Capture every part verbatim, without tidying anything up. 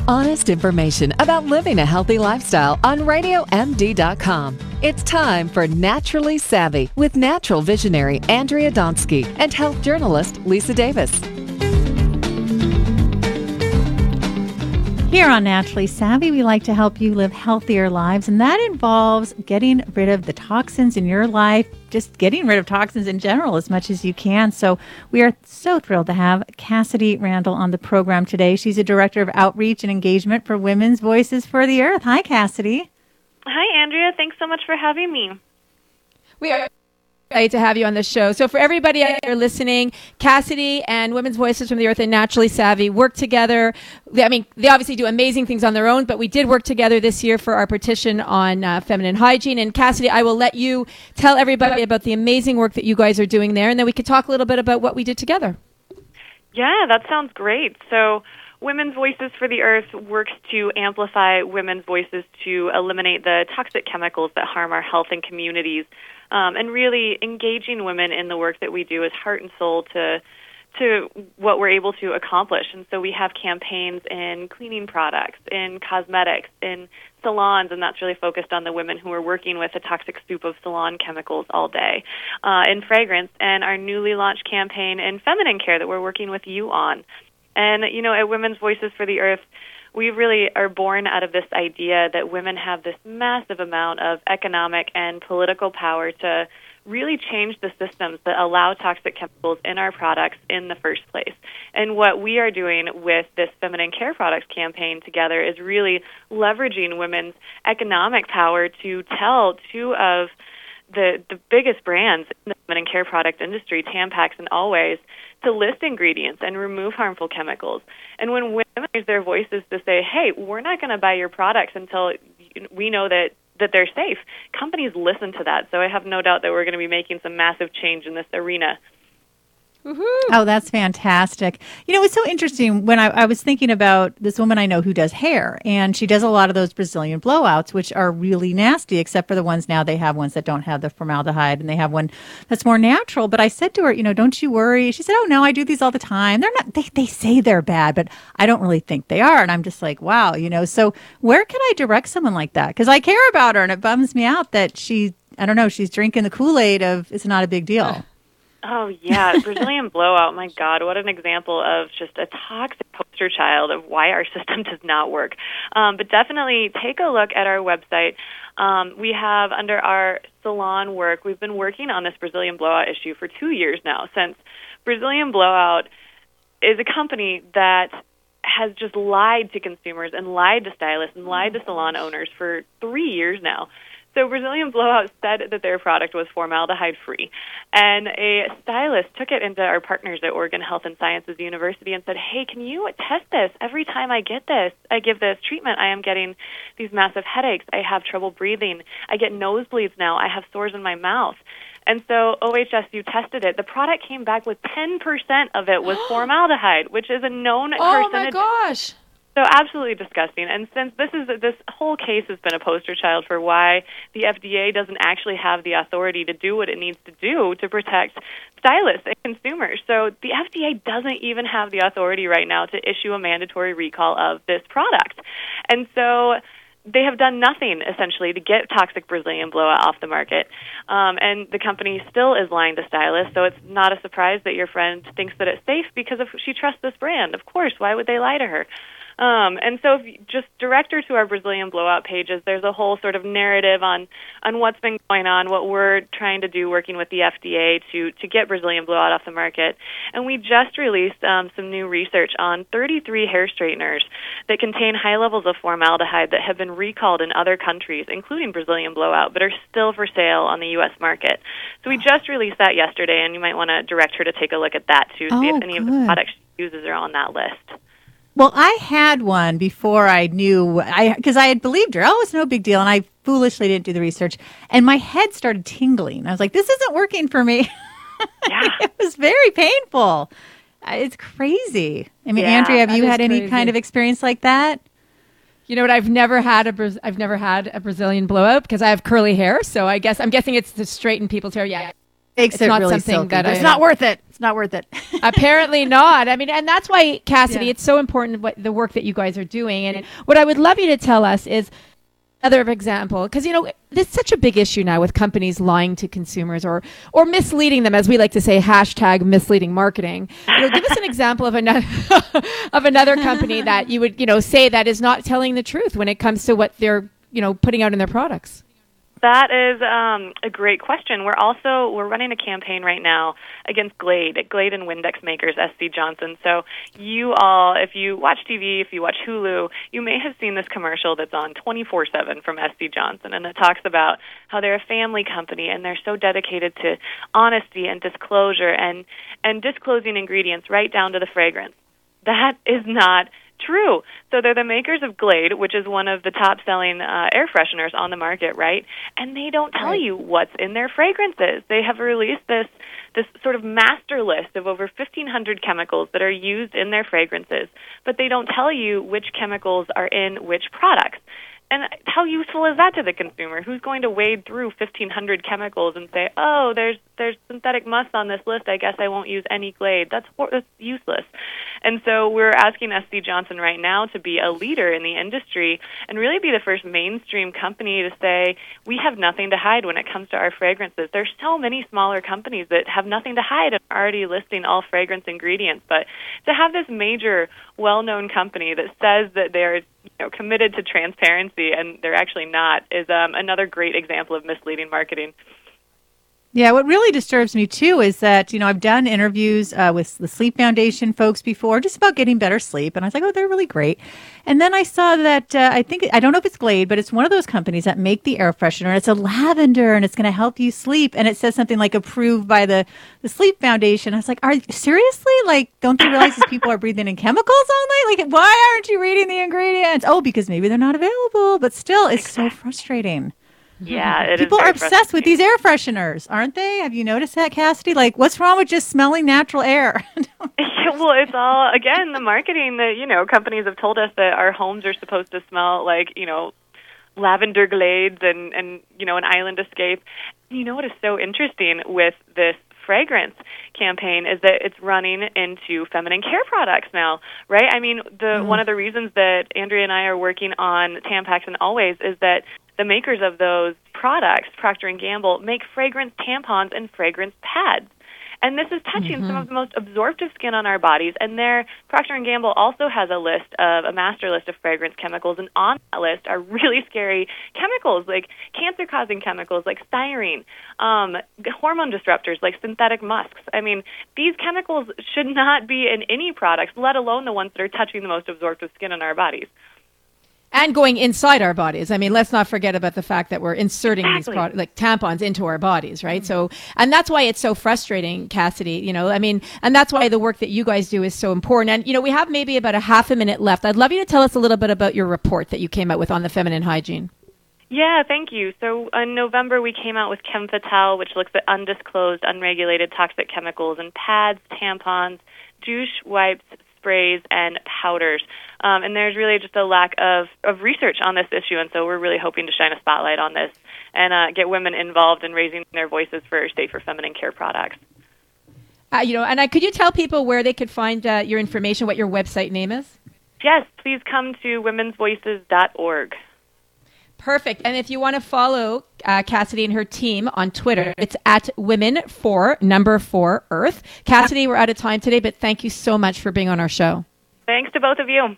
Honest information about living a healthy lifestyle on radio m d dot com. It's time for Naturally Savvy with natural visionary Andrea Donsky and health journalist Lisa Davis. Here on Naturally Savvy, we like to help you live healthier lives, and that involves getting rid of the toxins in your life, just getting rid of toxins in general as much as you can. So we are so thrilled to have Cassidy Randall on the program today. She's a director of outreach and engagement for Women's Voices for the Earth. Hi, Cassidy. Hi, Andrea. Thanks so much for having me. We are excited to have you on the show. So for everybody out there listening, Cassidy and Women's Voices from the Earth and Naturally Savvy work together. I mean, they obviously do amazing things on their own, but we did work together this year for our petition on uh, feminine hygiene. And Cassidy, I will let you tell everybody about the amazing work that you guys are doing there, and then we could talk a little bit about what we did together. Yeah, that sounds great. So Women's Voices for the Earth works to amplify women's voices to eliminate the toxic chemicals that harm our health and communities. Um, and really engaging women in the work that we do is heart and soul to to what we're able to accomplish. And so we have campaigns in cleaning products, in cosmetics, in salons, and that's really focused on the women who are working with a toxic soup of salon chemicals all day, uh, in fragrance, and our newly launched campaign in feminine care that we're working with you on. And, you know, at Women's Voices for the Earth, we really are born out of this idea that women have this massive amount of economic and political power to really change the systems that allow toxic chemicals in our products in the first place. And what we are doing with this feminine care products campaign together is really leveraging women's economic power to tell two of the, the biggest brands in the feminine care product industry, Tampax and Always, to list ingredients and remove harmful chemicals. And when women use their voices to say, hey, we're not going to buy your products until we know that, that they're safe, companies listen to that. So I have no doubt that we're going to be making some massive change in this arena. Woo-hoo. Oh, that's fantastic. You know, it's so interesting when I, I was thinking about this woman I know who does hair, and she does a lot of those Brazilian blowouts, which are really nasty, except for the ones now they have ones that don't have the formaldehyde, and they have one that's more natural. But I said to her, you know, don't you worry. She said, oh, no, I do these all the time. They're not, they, they say they're bad, but I don't really think they are. And I'm just like, wow, you know, so where can I direct someone like that? Because I care about her, and it bums me out that she, I don't know, she's drinking the Kool-Aid of it's not a big deal. Oh, yeah. Brazilian blowout, my God, what an example of just a toxic poster child of why our system does not work. Um, but definitely take a look at our website. Um, we have, under our salon work, we've been working on this Brazilian blowout issue for two years now, since Brazilian Blowout is a company that has just lied to consumers and lied to stylists and lied to salon owners for three years now. So Brazilian Blowout said that their product was formaldehyde-free, and a stylist took it into our partners at Oregon Health and Sciences University and said, hey, can you test this? Every time I get this, I give this treatment, I am getting these massive headaches. I have trouble breathing. I get nosebleeds now. I have sores in my mouth. And so O H S U tested it. The product came back with ten percent of it was formaldehyde, which is a known oh percentage. Oh, my gosh. So absolutely disgusting. And since this is this whole case has been a poster child for why the F D A doesn't actually have the authority to do what it needs to do to protect stylists and consumers. So the F D A doesn't even have the authority right now to issue a mandatory recall of this product. And so they have done nothing, essentially, to get toxic Brazilian Blowout off the market. Um, and the company still is lying to stylists, so it's not a surprise that your friend thinks that it's safe because of, she trusts this brand. Of course, why would they lie to her? Um, and so if you just direct her to our Brazilian Blowout pages. There's a whole sort of narrative on, on what's been going on, what we're trying to do working with the F D A to, to get Brazilian Blowout off the market. And we just released um, some new research on thirty-three hair straighteners that contain high levels of formaldehyde that have been recalled in other countries, including Brazilian Blowout, but are still for sale on the U S market. So we just released that yesterday, and you might want to direct her to take a look at that to oh, see if any good. of the products she uses are on that list. Well, I had one before I knew, I because I had believed her. Oh, it's no big deal. And I foolishly didn't do the research. And my head started tingling. I was like, this isn't working for me. Yeah. It was very painful. It's crazy. I mean, Yeah, Andrea, have you is had any crazy. kind of experience like that? You know what? I've never had a Braz- I've never had a Brazilian blowout because I have curly hair. So I guess I'm guessing it's to straighten people's hair. Yeah. Makes it's it not really something silky, that but I, it's not worth it. It's not worth it. Apparently not. I mean, and that's why, Cassidy, Yeah. it's so important what the work that you guys are doing. And what I would love you to tell us is another example, because, you know, there's such a big issue now with companies lying to consumers or or misleading them, as we like to say, hashtag misleading marketing. You know, give us an example of another of another company that you would, you know, say that is not telling the truth when it comes to what they're, you know, putting out in their products. That is um, a great question. We're also we're running a campaign right now against Glade, Glade and Windex makers, S C Johnson. So you all, if you watch T V, if you watch Hulu, you may have seen this commercial that's on twenty-four seven from S C Johnson, and it talks about how they're a family company and they're so dedicated to honesty and disclosure and and disclosing ingredients right down to the fragrance. That is not true. So they're the makers of Glade, which is one of the top-selling uh, air fresheners on the market, right? And they don't tell Right. you what's in their fragrances. They have released this this sort of master list of over fifteen hundred chemicals that are used in their fragrances, but they don't tell you which chemicals are in which products. And how useful is that to the consumer? Who's going to wade through fifteen hundred chemicals and say, oh, there's there's synthetic musk on this list, I guess I won't use any Glade. That's, that's useless. And so we're asking S C Johnson right now to be a leader in the industry and really be the first mainstream company to say, we have nothing to hide when it comes to our fragrances. There's so many smaller companies that have nothing to hide and are already listing all fragrance ingredients. But to have this major, well-known company that says that they're you know, committed to transparency and they're actually not is um, another great example of misleading marketing. Yeah, what really disturbs me, too, is that, you know, I've done interviews uh, with the Sleep Foundation folks before just about getting better sleep. And I was like, oh, they're really great. And then I saw that, uh, I think, I don't know if it's Glade, but it's one of those companies that make the air freshener. And it's a lavender and it's going to help you sleep. And it says something like approved by the, the Sleep Foundation. I was like, are seriously? Like, don't they realize these people are breathing in chemicals all night? Like, why aren't you reading the ingredients? Oh, because maybe they're not available. But still, it's so frustrating. Yeah, it People is are very obsessed with these air fresheners, aren't they? Have you noticed that, Cassidy? Like, what's wrong with just smelling natural air? Well, it's all, again, the marketing that, you know, companies have told us that our homes are supposed to smell like, you know, lavender glades and, and you know, an island escape. You know what is so interesting with this fragrance campaign is that it's running into feminine care products now, right? I mean, the mm. one of the reasons that Andrea and I are working on Tampax and Always is that the makers of those products, Procter and Gamble, make fragrance tampons and fragrance pads. And this is touching mm-hmm. some of the most absorptive skin on our bodies. And there, Procter and Gamble also has a list of, a master list of fragrance chemicals. And on that list are really scary chemicals, like cancer-causing chemicals like styrene, um, hormone disruptors like synthetic musks. I mean, these chemicals should not be in any products, let alone the ones that are touching the most absorptive skin in our bodies. And going inside our bodies. I mean, let's not forget about the fact that we're inserting exactly. these pro- like tampons into our bodies, right? Mm-hmm. So, and that's why it's so frustrating, Cassidy, you know, I mean, and that's why the work that you guys do is so important. And, you know, we have maybe about a half a minute left. I'd love you to tell us a little bit about your report that you came out with on the feminine hygiene. Yeah, thank you. So in November, we came out with Chem Fatale, which looks at undisclosed, unregulated toxic chemicals in pads, tampons, douche wipes, sprays, and powders. Um, and there's really just a lack of, of research on this issue, and so we're really hoping to shine a spotlight on this and uh, get women involved in raising their voices for safer feminine care products. Uh, you know, and I, could you tell people where they could find uh, your information, what your website name is? Yes, please come to womens voices dot org. Perfect. And if you want to follow uh, Cassidy and her team on Twitter, it's at women for number four earth. Cassidy, we're out of time today, but thank you so much for being on our show. Thanks to both of you.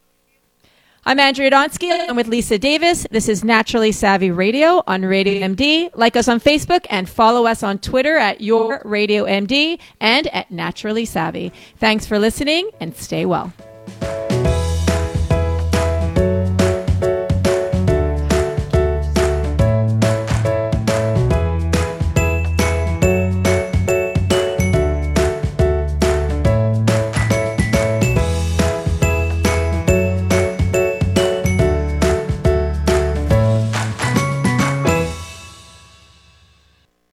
I'm Andrea Donsky. I'm with Lisa Davis. This is Naturally Savvy Radio on Radio M D. Like us on Facebook and follow us on Twitter at Your Radio M D and at Naturally Savvy. Thanks for listening and stay well.